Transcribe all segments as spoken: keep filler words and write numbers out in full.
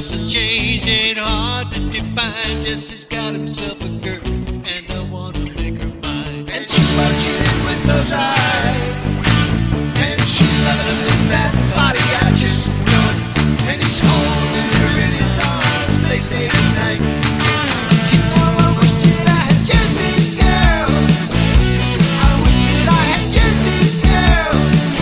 something changed. Ain't hard to define. Jesse's got himself a girl, and I wanna make her mine. And she's watching it with those eyes, and she's loving him with that body, I just know it. And he's holding her in his arms late, late at night. You know I wish that I had Jesse's girl. I wish that I had Jesse's girl.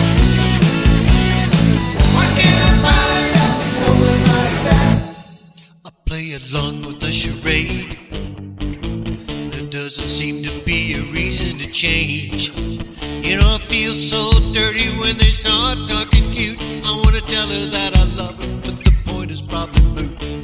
Why can't I find a woman like that? I play along with the charade. There doesn't seem to be a reason to change. You know, I feel so dirty when they start talking cute. I wanna tell her that I love her, but the point is probably moot.